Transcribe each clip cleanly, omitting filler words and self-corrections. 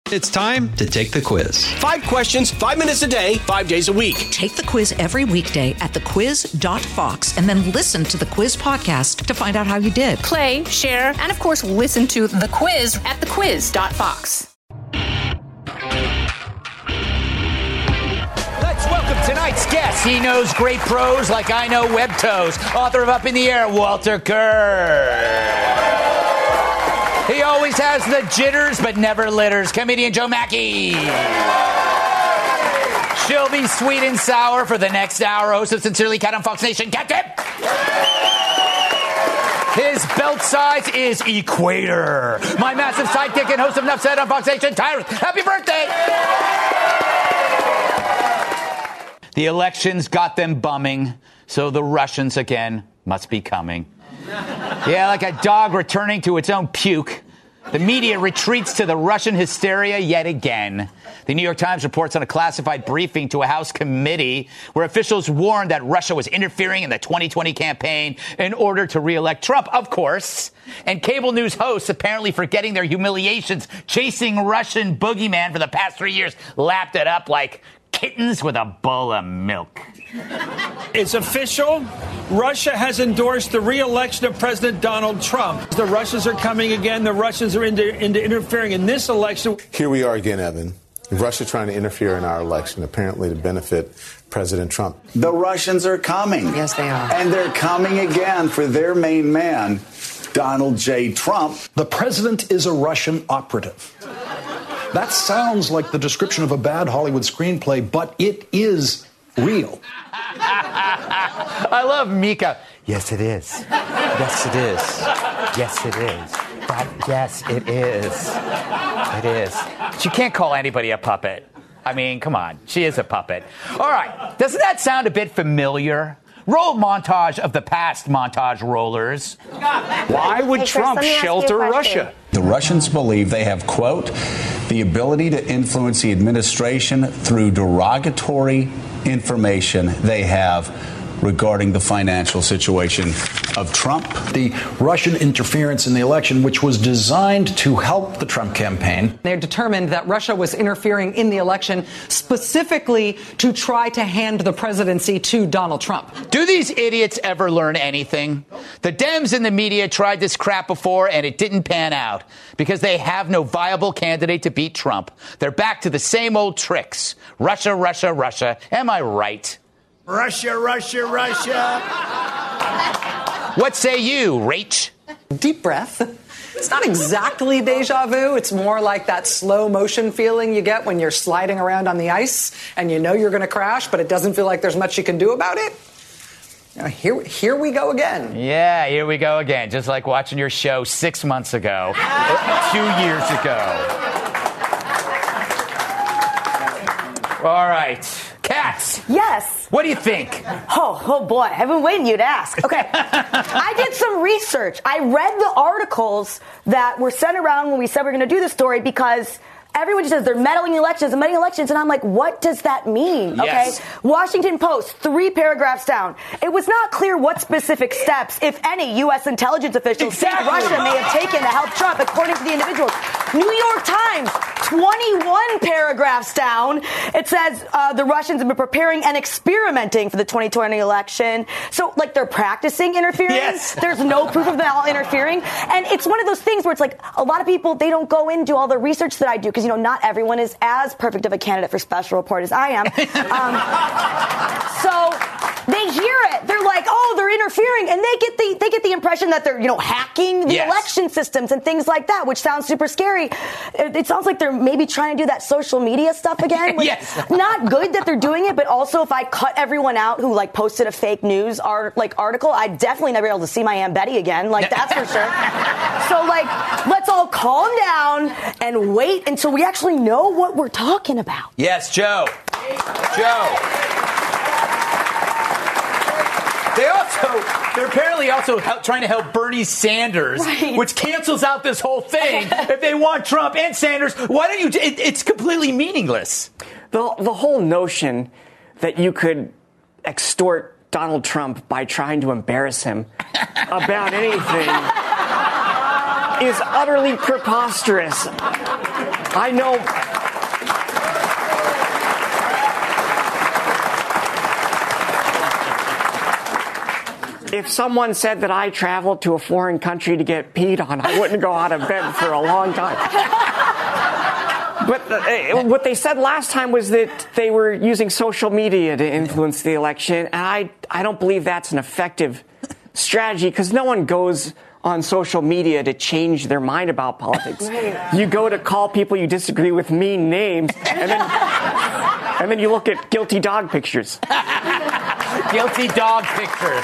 It's time to take the quiz. 5 questions, 5 minutes a day, 5 days a week. Take the quiz every weekday at thequiz.fox and then listen to the quiz podcast to find out how you did. Play, share, and of course, listen to The Quiz at thequiz.fox. Let's welcome tonight's guest. He knows great pros like I know web toes. Author of Up in the Air, Walter Kerr. He always has the jitters, but never litters. Comedian Joe Mackey. She'll be sweet and sour for the next hour. Host of Sincerely Cat on Fox Nation, Cat Tip. His belt size is Equator. My massive sidekick and host of Enough Said on Fox Nation, Tyrus. Happy birthday. The elections got them bumming, so the Russians again must be coming. Yeah, like a dog returning to its own puke. The media retreats to the Russian hysteria yet again. The New York Times reports on a classified briefing to a House committee where officials warned that Russia was interfering in the 2020 campaign in order to re-elect Trump, of course. And cable news hosts, apparently forgetting their humiliations chasing Russian boogeyman for the past 3 years, lapped it up like kittens with a bowl of milk. It's official. Russia has endorsed the re-election of President Donald Trump. The Russians are coming again. The Russians are into interfering in this election. Here we are again, Evan. Russia trying to interfere in our election, apparently to benefit President Trump. The Russians are coming. Yes, they are. And they're coming again for their main man, Donald J. Trump. The president is a Russian operative. That sounds like the description of a bad Hollywood screenplay, but it is real. I love Mika. Yes, it is. Yes, it is. Yes, it is. But yes, it is. It is. She can't call anybody a puppet. I mean, come on. She is a puppet. All right. Doesn't that sound a bit familiar? Roll montage of the past, montage rollers. Why would Trump shelter Russia? The Russians believe they have, quote, the ability to influence the administration through derogatory information they have regarding the financial situation of Trump. The Russian interference in the election, which was designed to help the Trump campaign. They're determined that Russia was interfering in the election specifically to try to hand the presidency to Donald Trump. Do these idiots ever learn anything? The Dems and the media tried this crap before and it didn't pan out because they have no viable candidate to beat Trump. They're back to the same old tricks. Russia, Russia, Russia. Am I right? Russia, Russia, Russia. What say you, Rach? Deep breath. It's not exactly deja vu. It's more like that slow motion feeling you get when you're sliding around on the ice and you know you're going to crash, but it doesn't feel like there's much you can do about it. Here we go again. Yeah, here we go again. Just like watching your show 6 months ago, 2 years ago. All right. Cats. Yes. What do you think? Oh boy. I've been waiting you to ask. Okay. I did some research. I read the articles that were sent around when we said we were going to do this story because everyone just says they're meddling in elections and meddling in elections. And I'm like, what does that mean? Yes. Okay. Washington Post, 3 paragraphs down. It was not clear what specific steps, if any, U.S. intelligence officials think Russia may have taken to help Trump, according to the individuals. New York Times, 21 paragraphs down. It says the Russians have been preparing and experimenting for the 2020 election. So, like, they're practicing interfering. Yes. There's no proof of them all interfering. And it's one of those things where it's like a lot of people, they don't go into all the research that I do because, you know, not everyone is as perfect of a candidate for special report as I am. So they hear it. They're like, oh, they're interfering. And they get the impression that they're, you know, hacking the election systems and things like that, which sounds super scary. It sounds like they're maybe trying to do that social media stuff again. Yes. Not good that they're doing it, but also if I cut everyone out who, like, posted a fake news article, I'd definitely never be able to see my Aunt Betty again. Like, that's for sure. So, like, let's all calm down and wait until we actually know what we're talking about. Yes, Joe. Joe. They're apparently also trying to help Bernie Sanders, which cancels out this whole thing. If they want Trump and Sanders, why don't you? It's completely meaningless. The whole notion that you could extort Donald Trump by trying to embarrass him about anything is utterly preposterous. I know. If someone said that I traveled to a foreign country to get peed on, I wouldn't go out of bed for a long time. But what they said last time was that they were using social media to influence the election, and I don't believe that's an effective strategy because no one goes on social media to change their mind about politics. You go to call people you disagree with mean names, and then you look at guilty dog pictures. Guilty dog pictures.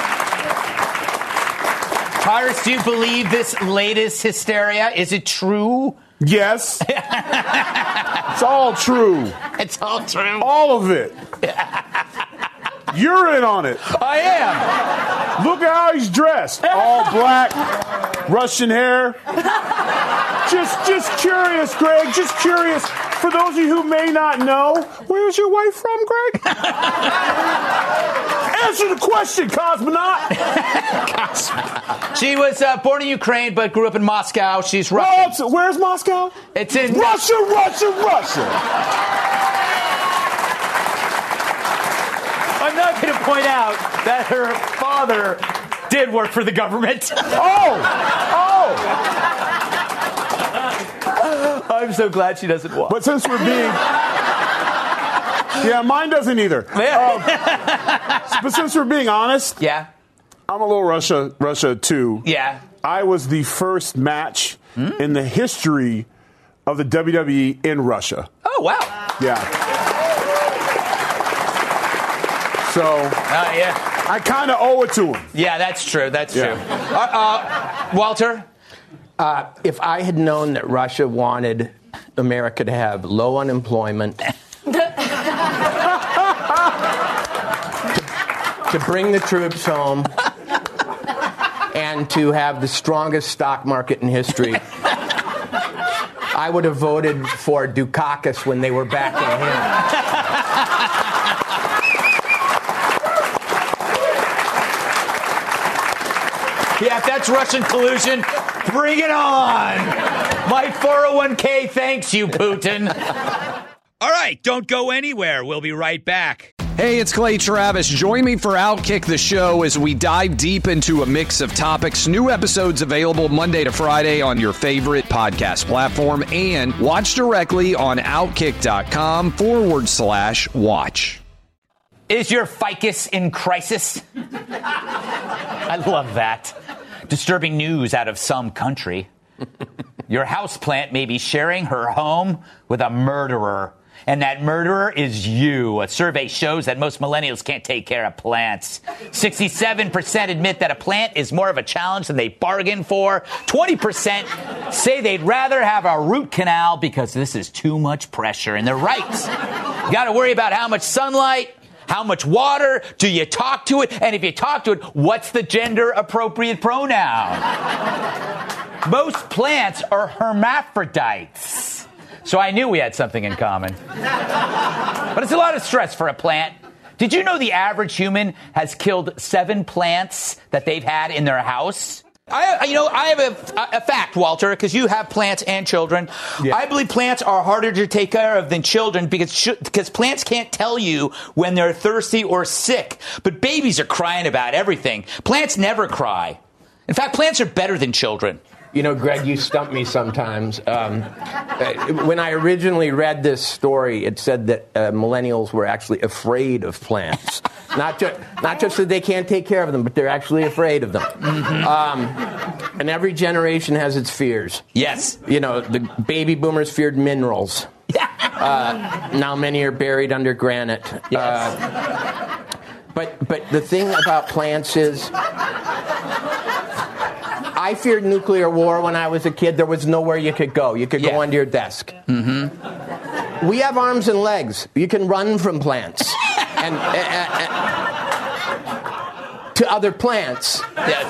Tyrus, do you believe this latest hysteria? Is it true? Yes. It's all true. It's all true. All of it. You're in on it. I am. Look at how he's dressed. All black, Russian hair. Just curious, Greg. Just curious. For those of you who may not know, where's your wife from, Greg? Answer the question, cosmonaut. She was born in Ukraine but grew up in Moscow. She's Russian. Where's Moscow? It's in Russia. I'm not going to point out that her father did work for the government. I'm so glad she doesn't watch. But since we're being... Yeah, mine doesn't either. But since we're being honest... Yeah. I'm a little Russia too. Yeah. I was the first match in the history of the WWE in Russia. Oh, wow. Yeah. So, yeah. I kind of owe it to him. Yeah, that's true. That's true. Walter? If I had known that Russia wanted America to have low unemployment, to bring the troops home, and to have the strongest stock market in history, I would have voted for Dukakis when they were backing him. Yeah, if that's Russian collusion, bring it on. My 401k thanks you, Putin. All right, don't go anywhere. We'll be right back. Hey, it's Clay Travis. Join me for Outkick the Show as we dive deep into a mix of topics. New episodes available Monday to Friday on your favorite podcast platform and watch directly on Outkick.com/watch. Is your ficus in crisis? I love that. Disturbing news out of some country. Your houseplant may be sharing her home with a murderer. And that murderer is you. A survey shows that most millennials can't take care of plants. 67% admit that a plant is more of a challenge than they bargained for. 20% say they'd rather have a root canal because this is too much pressure. And they're right. You got to worry about how much sunlight, how much water, do you talk to it? And if you talk to it, what's the gender-appropriate pronoun? Most plants are hermaphrodites. So I knew we had something in common. But it's a lot of stress for a plant. Did you know the average human has killed 7 plants that they've had in their house? I have a fact, Walter, because you have plants and children. Yeah. I believe plants are harder to take care of than children because plants can't tell you when they're thirsty or sick. But babies are crying about everything. Plants never cry. In fact, plants are better than children. You know, Greg, you stump me sometimes. When I originally read this story, it said that millennials were actually afraid of plants. Not just that they can't take care of them, but they're actually afraid of them. Mm-hmm. And every generation has its fears. Yes. You know, the baby boomers feared minerals. Now many are buried under granite. Yes. But the thing about plants is... I feared nuclear war when I was a kid. There was nowhere you could go. You could go under your desk. Mm-hmm. We have arms and legs. You can run from plants and to other plants. Yes.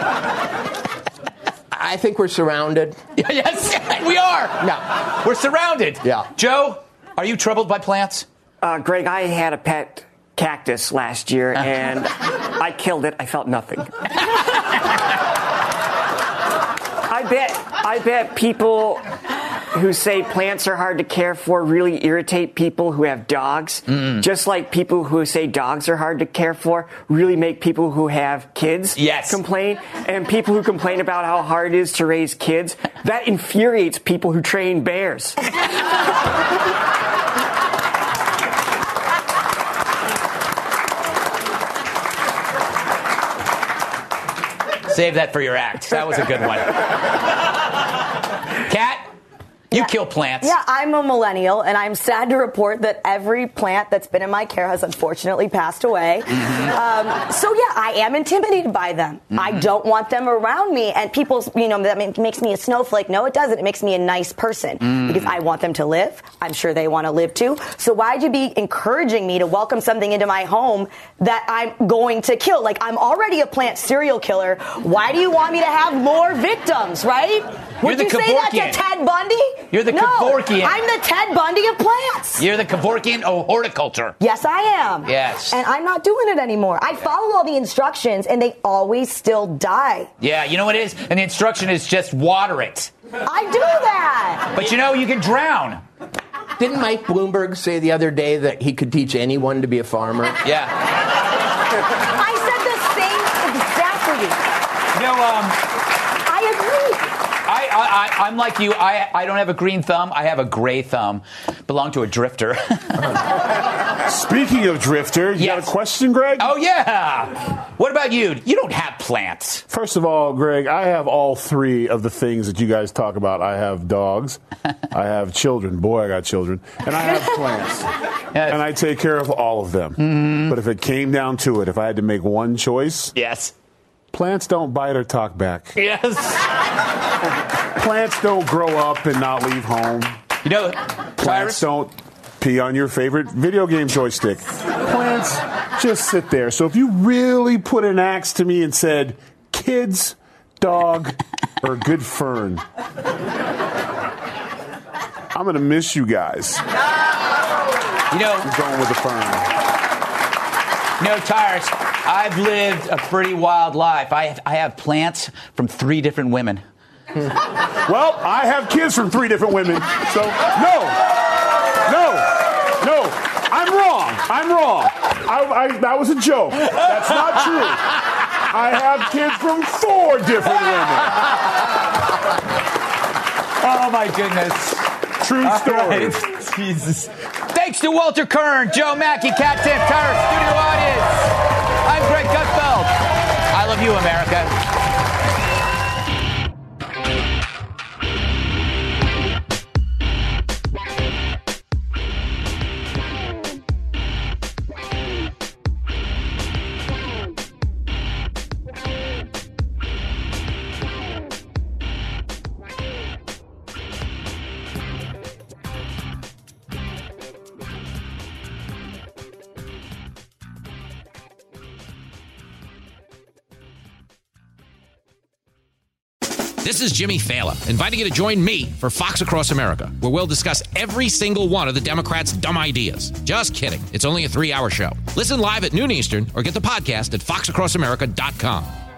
I think we're surrounded. Yes, we are. Yeah. We're surrounded. Yeah. Joe, are you troubled by plants? Greg, I had a pet cactus last year, and I killed it. I felt nothing. I bet people who say plants are hard to care for really irritate people who have dogs, just like people who say dogs are hard to care for really make people who have kids complain. And people who complain about how hard it is to raise kids, that infuriates people who train bears. Save that for your act. That was a good one. Kat, you kill plants. Yeah, I'm a millennial, and I'm sad to report that every plant that's been in my care has unfortunately passed away. So, yeah, I am intimidated by them. I don't want them around me. And people, that makes me a snowflake. No, it doesn't. It makes me a nice person because I want them to live. I'm sure they want to live, too. So why'd you be encouraging me to welcome something into my home that I'm going to kill? Like, I'm already a plant serial killer. Why do you want me to have more victims, right? Would you say that to Ted Bundy? You're the Kevorkian. I'm the Ted Bundy of plants. You're the Kevorkian of horticulture. Yes, I am. Yes. And I'm not doing it anymore. I follow all the instructions, and they always still die. Yeah, you know what it is? And the instruction is just water it. I do that. But you can drown. Didn't Mike Bloomberg say the other day that he could teach anyone to be a farmer? Yeah. I said the same exactly. I agree. I'm like you. I don't have a green thumb. I have a gray thumb. Belong to a drifter. Speaking of drifter, you got a question, Greg? Oh, yeah. What about you? You don't have plants. First of all, Greg, I have all three of the things that you guys talk about. I have dogs. I have children. Boy, I got children. And I have plants. And I take care of all of them. But if it came down to it, if I had to make one choice. Yes. Plants don't bite or talk back. Yes. Plants don't grow up and not leave home. Plants don't pee on your favorite video game joystick. Plants just sit there. So if you really put an axe to me and said, kids, dog, or good fern, I'm going to miss you guys. I'm going with the fern. Tyrus, I've lived a pretty wild life. I have plants from 3 different women. Well, I have kids from 3 different women. So, no. I'm wrong. That was a joke. That's not true. I have kids from 4 different women. Oh, my goodness. True story. Right. Jesus. Thanks to Walter Kern, Joe Mackey, Kat Tiff, Tyrus, studio audience. I'm Greg Gutfeld. I love you, America. This is Jimmy Fallon, inviting you to join me for Fox Across America, where we'll discuss every single one of the Democrats' dumb ideas. Just kidding. It's only a 3-hour show. Listen live at noon Eastern or get the podcast at foxacrossamerica.com.